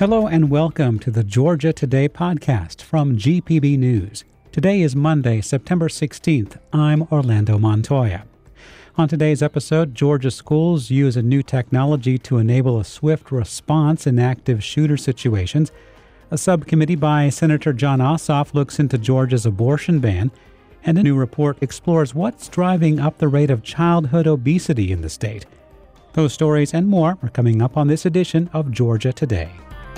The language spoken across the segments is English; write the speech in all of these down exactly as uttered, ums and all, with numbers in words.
Hello and welcome to the Georgia Today podcast from G P B News. Today is Monday, September sixteenth. I'm Orlando Montoya. On today's episode, Georgia schools use a new technology to enable a swift response in active shooter situations. A subcommittee by Senator Jon Ossoff looks into Georgia's abortion ban, and a new report explores what's driving up the rate of childhood obesity in the state. Those stories and more are coming up on this edition of Georgia Today.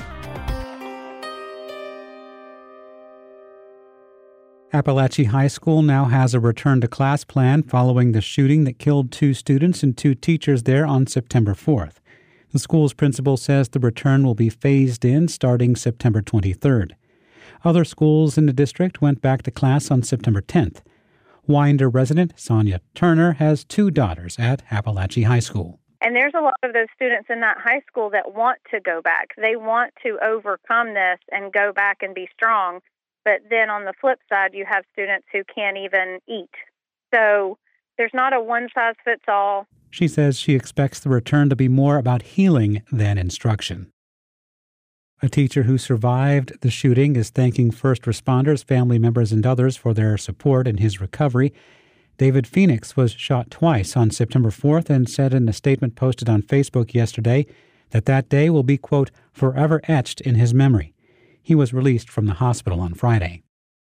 Apalachee High School now has a return-to-class plan following the shooting that killed two students and two teachers there on September fourth. The school's principal says the return will be phased in starting September twenty-third. Other schools in the district went back to class on September tenth. Winder resident Sonia Turner has two daughters at Apalachee High School. And there's a lot of those students in that high school that want to go back. They want to overcome this and go back and be strong. But then on the flip side, you have students who can't even eat. So there's not a one-size-fits-all. She says she expects the return to be more about healing than instruction. A teacher who survived the shooting is thanking first responders, family members, and others for their support in his recovery. David Phoenix was shot twice on September fourth and said in a statement posted on Facebook yesterday that that day will be, quote, forever etched in his memory. He was released from the hospital on Friday.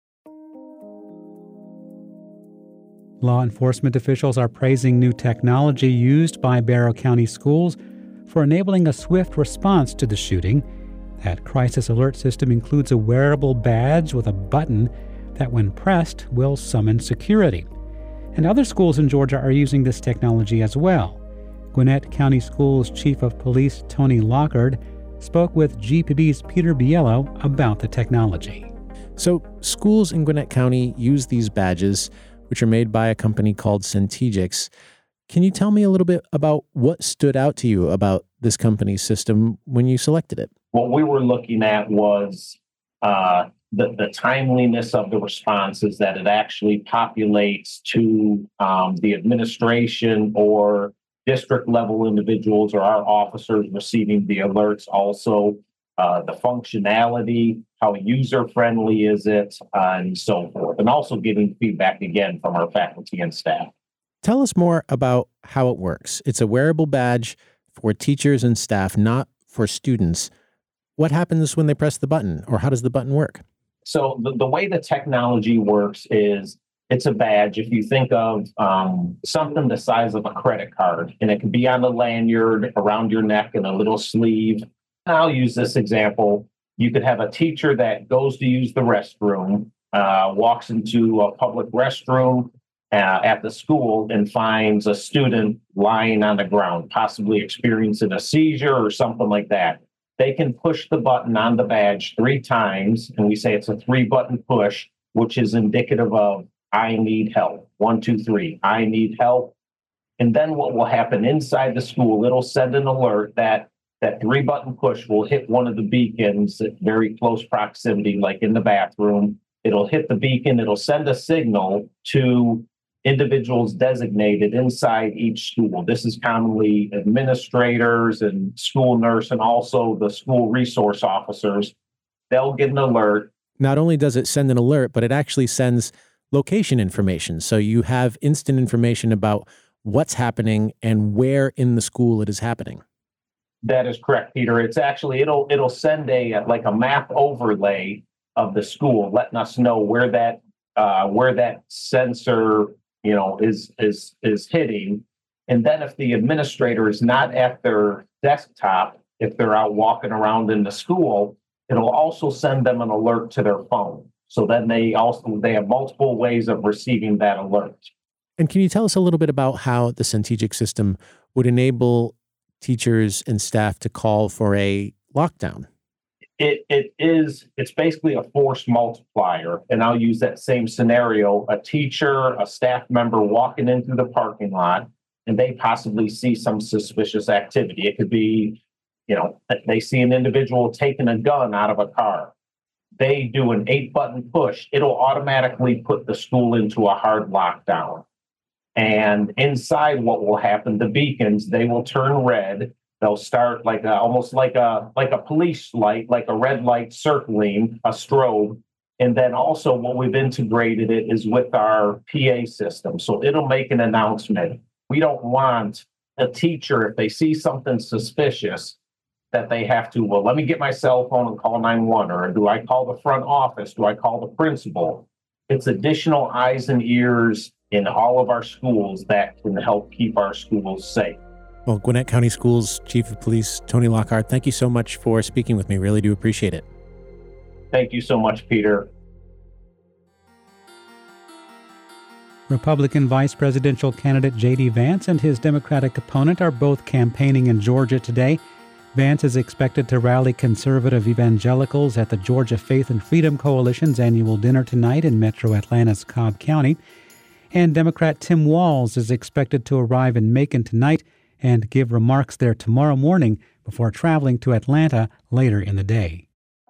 Law enforcement officials are praising new technology used by Barrow County schools for enabling a swift response to the shooting. That crisis alert system includes a wearable badge with a button that, when pressed, will summon security. And other schools in Georgia are using this technology as well. Gwinnett County Schools Chief of Police Tony Lockard spoke with G P B's Peter Biello about the technology. So schools in Gwinnett County use these badges, which are made by a company called Centegix. Can you tell me a little bit about what stood out to you about this company's system when you selected it? What we were looking at was uh, the, the timeliness of the responses, that it actually populates to um, the administration or district level individuals or our officers receiving the alerts. Also, uh, the functionality, how user friendly is it, uh, and so forth. And also getting feedback again from our faculty and staff. Tell us more about how it works. It's a wearable badge for teachers and staff, not for students. What happens when they press the button, or how does the button work? So the, the way the technology works is it's a badge. If you think of um, something the size of a credit card, and it can be on a lanyard around your neck and a little sleeve. I'll use this example. You could have a teacher that goes to use the restroom, uh, walks into a public restroom uh, at the school and finds a student lying on the ground, possibly experiencing a seizure or something like that. They can push the button on the badge three times, and we say it's a three-button push, which is indicative of I need help. One, two, three. I need help. And then what will happen inside the school, it'll send an alert that that three button push will hit one of the beacons at very close proximity, like in the bathroom. It'll hit the beacon. It'll send a signal to individuals designated inside each school. This is commonly administrators and school nurse, and also the school resource officers. They'll get an alert. Not only does it send an alert, but it actually sends location information. So you have instant information about what's happening and where in the school it is happening. That is correct, Peter. It's actually, it'll it'll send a like a map overlay of the school, letting us know where that uh, where that sensor, you know, is is is hitting. And then if the administrator is not at their desktop, if they're out walking around in the school, it'll also send them an alert to their phone. So then they also, they have multiple ways of receiving that alert. And can you tell us a little bit about how the Centegix system would enable teachers and staff to call for a lockdown? It it is, it's basically a force multiplier. And I'll use that same scenario. A teacher, a staff member walking into the parking lot, and they possibly see some suspicious activity. It could be, you know, they see an individual taking a gun out of a car. They do an eight button push. It'll automatically put the school into a hard lockdown. And inside, what will happen, the beacons, they will turn red. They'll start like a, almost like a like a police light, like a red light circling, a strobe. And then also what we've integrated it is with our P A system. So it'll make an announcement. We don't want a teacher, if they see something suspicious, that they have to, well, let me get my cell phone and call nine one one, or do I call the front office? Do I call the principal? It's additional eyes and ears in all of our schools that can help keep our schools safe. Well, Gwinnett County Schools Chief of Police Tony Lockhart, thank you so much for speaking with me. Really do appreciate it. Thank you so much, Peter. Republican vice presidential candidate J D Vance and his Democratic opponent are both campaigning in Georgia today. Vance is expected to rally conservative evangelicals at the Georgia Faith and Freedom Coalition's annual dinner tonight in Metro Atlanta's Cobb County. And Democrat Tim Walz is expected to arrive in Macon tonight and give remarks there tomorrow morning before traveling to Atlanta later in the day.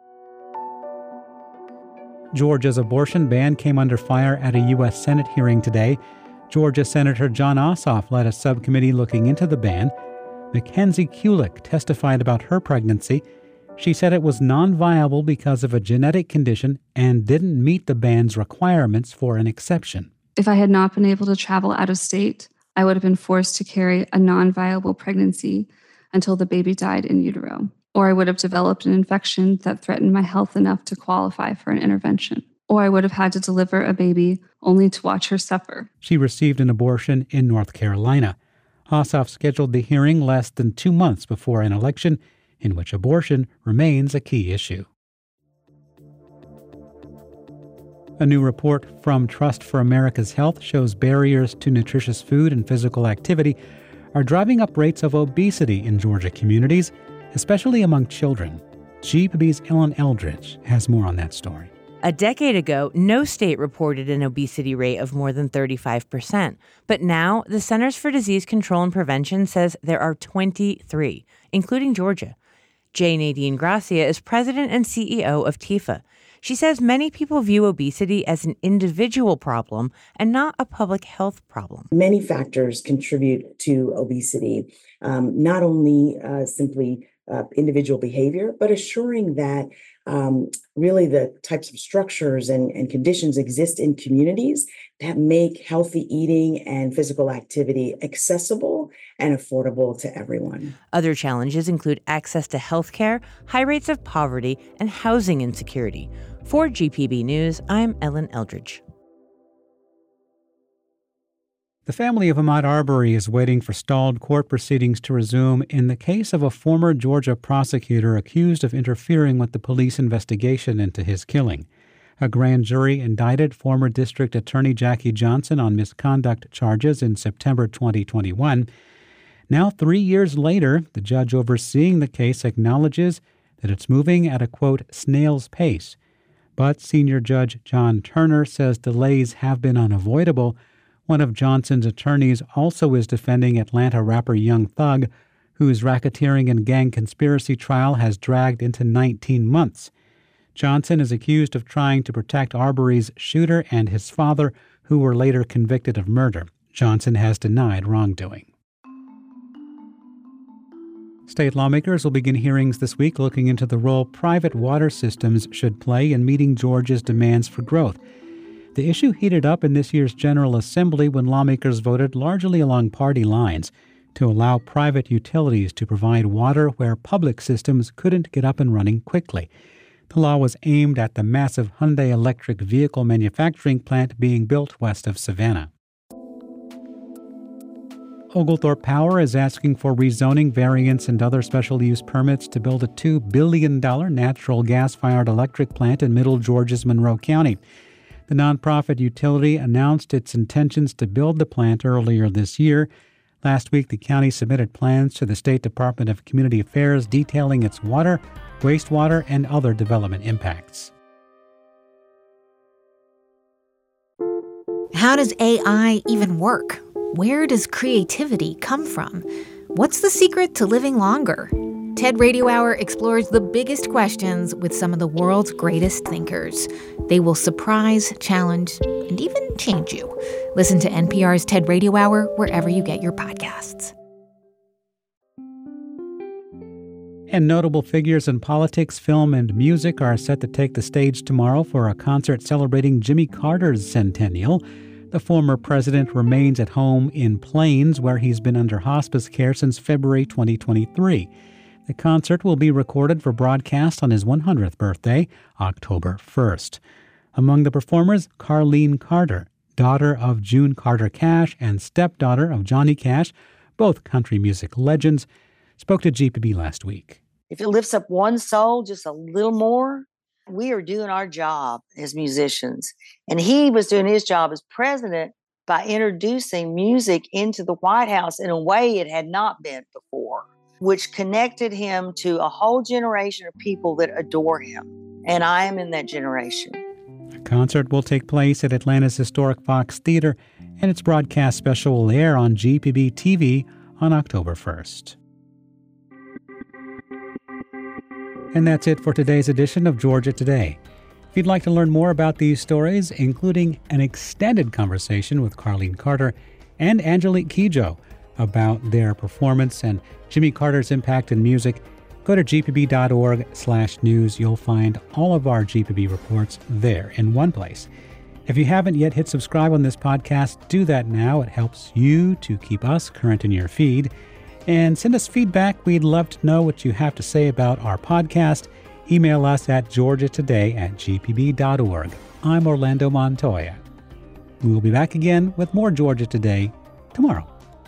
Georgia's abortion ban came under fire at a U S Senate hearing today. Georgia Senator Jon Ossoff led a subcommittee looking into the ban. Mackenzie Kulik testified about her pregnancy. She said it was non-viable because of a genetic condition and didn't meet the ban's requirements for an exception. If I had not been able to travel out of state, I would have been forced to carry a non-viable pregnancy until the baby died in utero, or I would have developed an infection that threatened my health enough to qualify for an intervention, or I would have had to deliver a baby only to watch her suffer. She received an abortion in North Carolina. Ossoff scheduled the hearing less than two months before an election in which abortion remains a key issue. A new report from Trust for America's Health shows barriers to nutritious food and physical activity are driving up rates of obesity in Georgia communities, especially among children. G P B's Ellen Eldridge has more on that story. A decade ago, no state reported an obesity rate of more than thirty-five percent. But now, the Centers for Disease Control and Prevention says there are twenty-three, including Georgia. J. Nadine Gracia is president and C E O of T I F A. She says many people view obesity as an individual problem and not a public health problem. Many factors contribute to obesity, um, not only uh, simply uh, individual behavior, but assuring that um, really the types of structures and, and conditions exist in communities that make healthy eating and physical activity accessible and affordable to everyone. Other challenges include access to health care, high rates of poverty, and housing insecurity. For G P B News, I'm Ellen Eldridge. The family of Ahmaud Arbery is waiting for stalled court proceedings to resume in the case of a former Georgia prosecutor accused of interfering with the police investigation into his killing. A grand jury indicted former District Attorney Jackie Johnson on misconduct charges in September twenty twenty-one. Now, three years later, the judge overseeing the case acknowledges that it's moving at a, quote, snail's pace. But senior judge John Turner says delays have been unavoidable. One of Johnson's attorneys also is defending Atlanta rapper Young Thug, whose racketeering and gang conspiracy trial has dragged into nineteen months. Johnson is accused of trying to protect Arbery's shooter and his father, who were later convicted of murder. Johnson has denied wrongdoing. State lawmakers will begin hearings this week looking into the role private water systems should play in meeting Georgia's demands for growth. The issue heated up in this year's General Assembly when lawmakers voted largely along party lines to allow private utilities to provide water where public systems couldn't get up and running quickly. The law was aimed at the massive Hyundai electric vehicle manufacturing plant being built west of Savannah. Oglethorpe Power is asking for rezoning variants and other special use permits to build a two billion dollars natural gas-fired electric plant in Middle Georgia's Monroe County. The nonprofit utility announced its intentions to build the plant earlier this year. Last week, the county submitted plans to the State Department of Community Affairs detailing its water, wastewater, and other development impacts. How does A I even work? Where does creativity come from? What's the secret to living longer? TED Radio Hour explores the biggest questions with some of the world's greatest thinkers. They will surprise, challenge, and even change you. Listen to N P R's TED Radio Hour wherever you get your podcasts. And notable figures in politics, film, and music are set to take the stage tomorrow for a concert celebrating Jimmy Carter's centennial. The former president remains at home in Plains, where he's been under hospice care since February twenty twenty-three. The concert will be recorded for broadcast on his one hundredth birthday, October first. Among the performers, Carlene Carter, daughter of June Carter Cash and stepdaughter of Johnny Cash, both country music legends, spoke to G P B last week. If it lifts up one soul just a little more, we are doing our job as musicians. And he was doing his job as president by introducing music into the White House in a way it had not been before, which connected him to a whole generation of people that adore him. And I am in that generation. The concert will take place at Atlanta's historic Fox Theater, and its broadcast special will air on G P B T V on October first. And that's it for today's edition of Georgia Today. If you'd like to learn more about these stories, including an extended conversation with Carlene Carter and Angelique Kidjo about their performance and Jimmy Carter's impact in music, go to gpb.org slash news. You'll find all of our G P B reports there in one place. If you haven't yet hit subscribe on this podcast, do that now. It helps you to keep us current in your feed. And send us feedback. We'd love to know what you have to say about our podcast. Email us at georgiatoday at gpb.org. I'm Orlando Montoya. We will be back again with more Georgia Today tomorrow.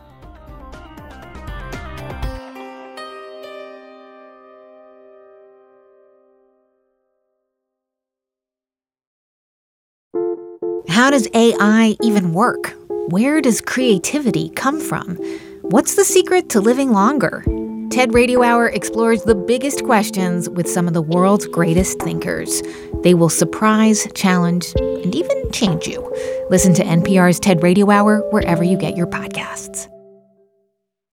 How does A I even work? Where does creativity come from? What's the secret to living longer? TED Radio Hour explores the biggest questions with some of the world's greatest thinkers. They will surprise, challenge, and even change you. Listen to N P R's TED Radio Hour wherever you get your podcasts.